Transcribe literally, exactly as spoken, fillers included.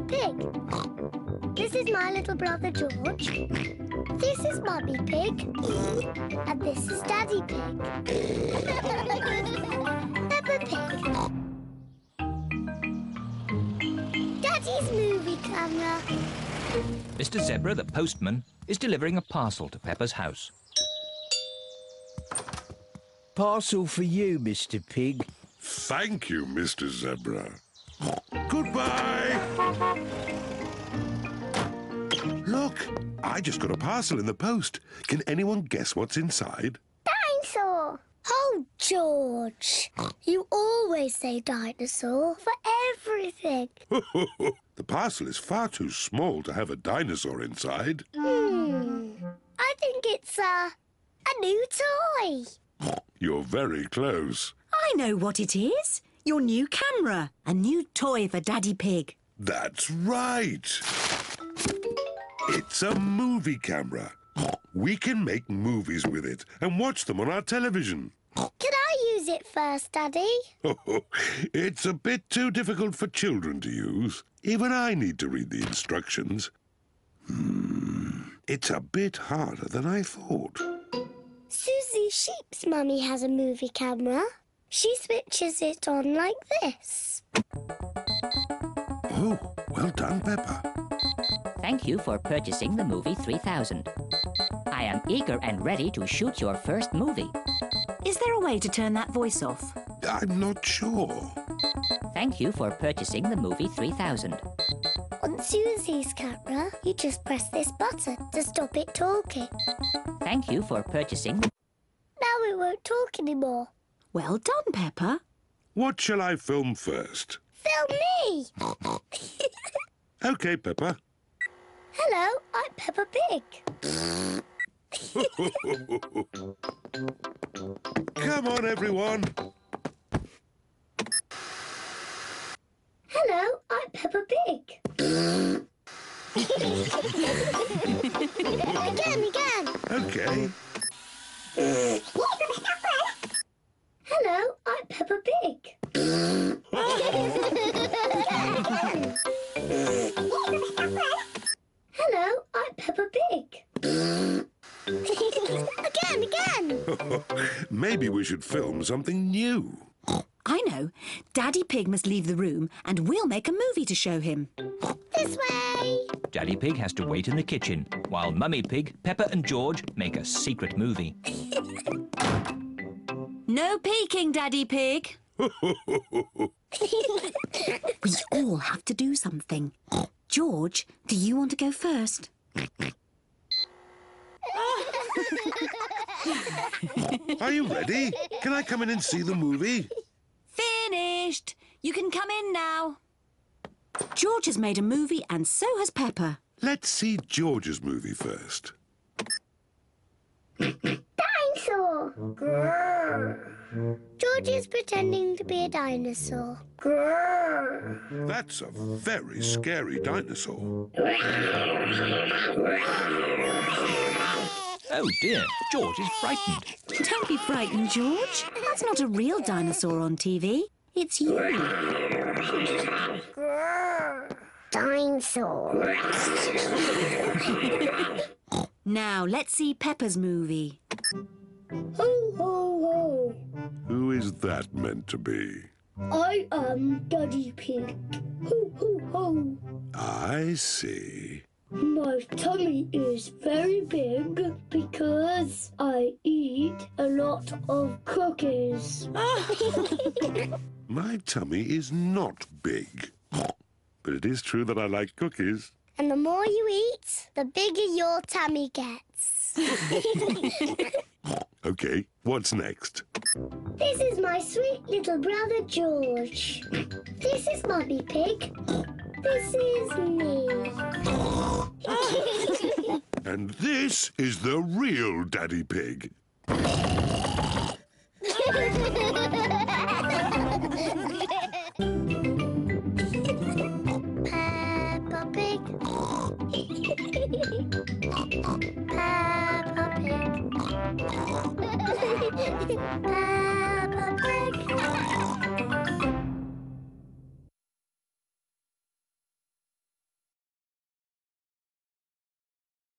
Pig. This is my little brother George. This is Mummy Pig. And this is Daddy Pig. Peppa Pig. Daddy's movie camera. Mister Zebra, the postman, is delivering a parcel to Peppa's house. Parcel for you, Mister Pig. Thank you, Mister Zebra. Goodbye! Look, I just got a parcel in the post. Can anyone guess what's inside? Dinosaur! Oh, George, you always say dinosaur for everything. The parcel is far too small to have a dinosaur inside. Hmm, I think it's a, a new toy. You're very close. I know what it is. Your new camera. A new toy for Daddy Pig. That's right. It's a movie camera. We can make movies with it and watch them on our television. Can I use it first, Daddy? It's a bit too difficult for children to use. Even I need to read the instructions. Hmm, it's a bit harder than I thought. Susie Sheep's mummy has a movie camera. She switches it on like this. Oh, well done, Peppa. Thank you for purchasing the movie three thousand. I am eager and ready to shoot your first movie. Is there a way to turn that voice off? I'm not sure. Thank you for purchasing the movie three thousand. On Susie's camera, you just press this button to stop it talking. Thank you for purchasing... Now it won't talk anymore. Well done, Peppa. What shall I film first? Film me! OK, Peppa. Hello, I'm Peppa Pig. Come on, everyone. Hello, I'm Peppa Pig. Again, again. OK. Hello, I'm Peppa Pig. Hello, I'm Peppa Pig. Again, again. Maybe we should film something new. I know. Daddy Pig must leave the room and we'll make a movie to show him. This way. Daddy Pig has to wait in the kitchen, while Mummy Pig, Peppa and George make a secret movie. No peeking, Daddy Pig. We all have to do something. George, do you want to go first? Are you ready? Can I come in and see the movie? Finished. You can come in now. George has made a movie and so has Peppa. Let's see George's movie first. Dinosaur. Grrr. George is pretending to be a dinosaur. Grrr. That's a very scary dinosaur. Oh dear, George is frightened. Don't be frightened, George. That's not a real dinosaur on T V. It's you. Grrr. Dinosaur. Now, let's see Peppa's movie. Ho, ho, ho. Who is that meant to be? I am Daddy Pig. Ho, ho, ho. I see. My tummy is very big because I eat a lot of cookies. My tummy is not big. But it is true that I like cookies. And the more you eat, the bigger your tummy gets. OK, what's next? This is my sweet little brother George. This is Mummy Pig. This is me. And this is the real Daddy Pig.